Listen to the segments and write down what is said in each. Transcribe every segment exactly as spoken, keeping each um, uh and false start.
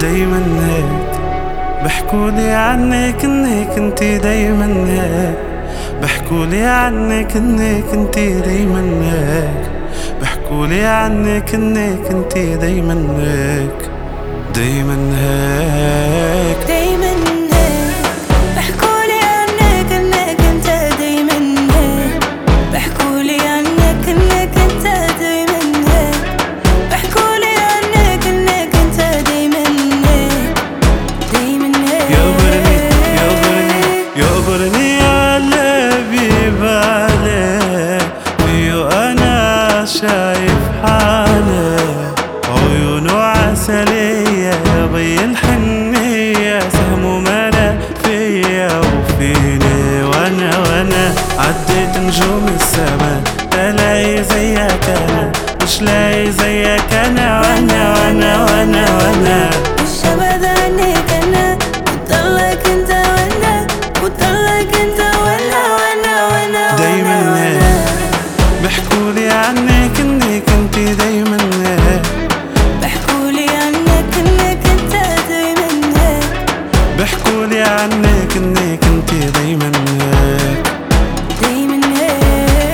دايما هيك بحكولي عنك انك انتي دايما هيك، بحكولي عنك انك انتي دايما هيك، بحكولي عنك انك انتي دايما هيك، دايما هيك دايما هيك بحكولي عنك انك انت دايما هيك، بحكولي عنك انك انت دايما هيك، بحكولي عنك انك انت دايما هيك، دايما هيك. يغبرني يغبرني يغبرني يا قلبي بالك فيو انا شايف حالي، عيونه عسلية يا بي الحنية، سهمه ملا فيا وفيني وانا وانا عديت نجوم السما الاقي زيك انا، مش لاقي زيك انا وانا وانا وانا وانا مش ابدا عنك انا، وضلك انت وانا، وضلك انت وانا وانا وانا دايما هيك بحكولي عنك انك انتي دايما هيك، بحكولي عنك انك انت دايما هيك، بحكولي عنك انك انتي دايما هيك، دايما هيك.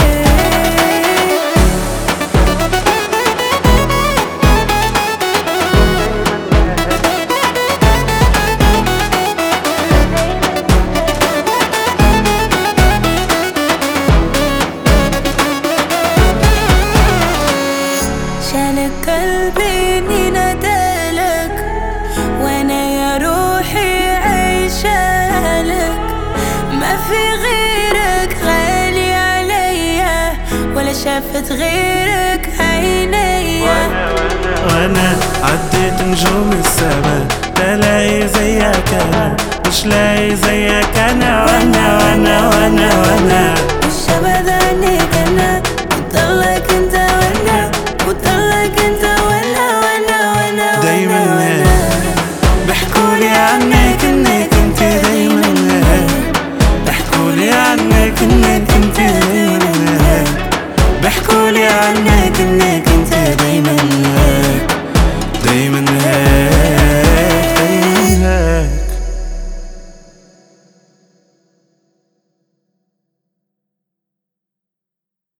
شالك قلبي اني نادالك، وانا يا روحي عيشالك، ما في غيرك غالي عليا، ولا شافت غيرك عينيا. وانا عديت نجوم السما لاقي زيك انا، مش لاقي زيك انا وانا وانا وانا وانا مش ابدا عنك انا، وضلك انت وانا، وضلك انت وانا وانا وانا دايما هيك